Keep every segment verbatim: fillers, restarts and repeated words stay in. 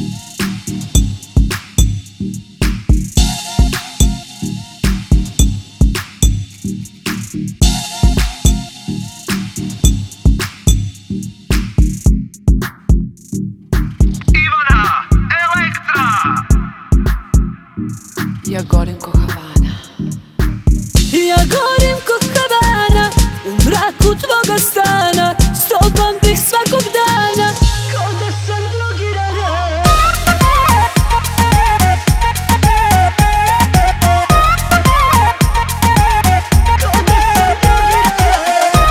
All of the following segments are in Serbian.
Ja gorim ko Havana. Ja gorim ko Havana, u mraku tvoga stana, s tobom bih svakog dana, kao da sam drogirana. Kao da sam drogirana.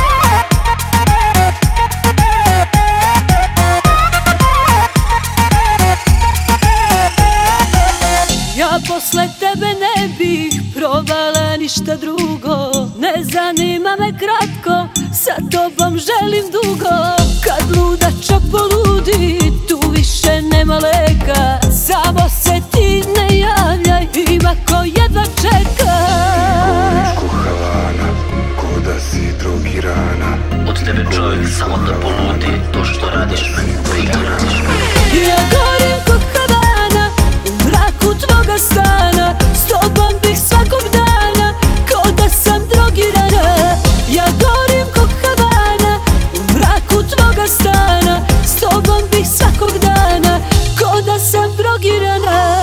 Ja posle tebe ne bih probala ništa drugo. Ne zanima me kratko, sa tobom želim dugo. Kad ludača poludi, tu više nema leka. Samo se ti ne javljaj, ima ko jedva čeka. Goriš ko Havana, ko da si drogirana. Od tebe čovjek samo da poludi, to što radiš me, ti to radiš me. Ja gorim ko Havana, u mraku tvoga stana, s tobom bih svakog dana, kao da sam drogirana. Ja gorim ko Havana, u mraku tvoga stana, s tobom bih svakog dana, kao da sam drogirana.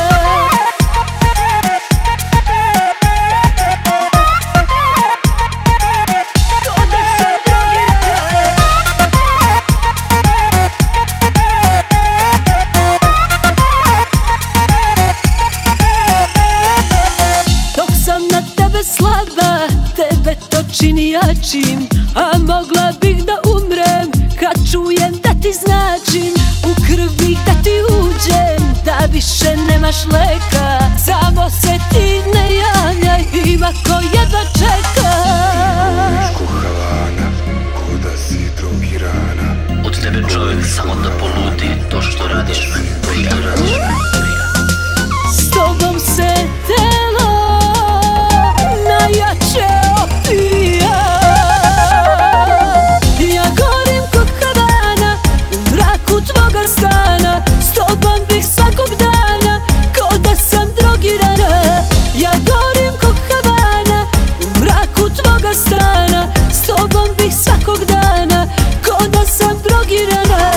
Slaba, tebe to čini jačim, a mogla bih da umrem kad čujem da ti značim. U krv bih da ti uđem, da više nemaš leka. Samo se ti ne javljaj, ima ko jedva čeka. Goriš ko Havana, ko da si drogirana. Od tebe čovjek samo da poludi, to što radiš me, ti to radiš me. S tobom se telo najjače opija. Ja gorim ko Havana, u mraku tvoga stana, s tobom bih svakog dana, kao da sam drogirana. Ja gorim ko Havana, u mraku tvoga stana, s tobom bih svakog dana, kao da sam drogirana.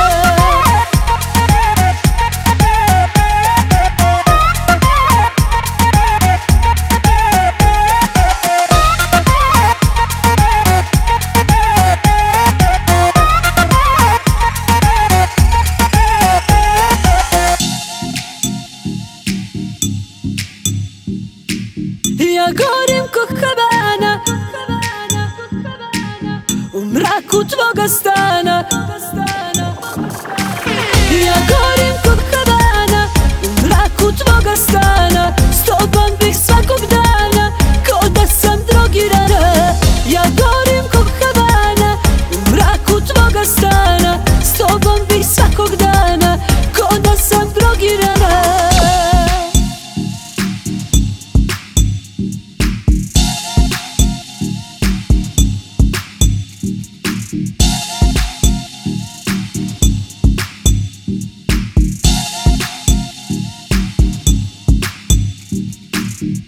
Ja gorim ko Havana, u mraku tvoga stana. Ja gorim ko Havana, u mraku tvoga stana,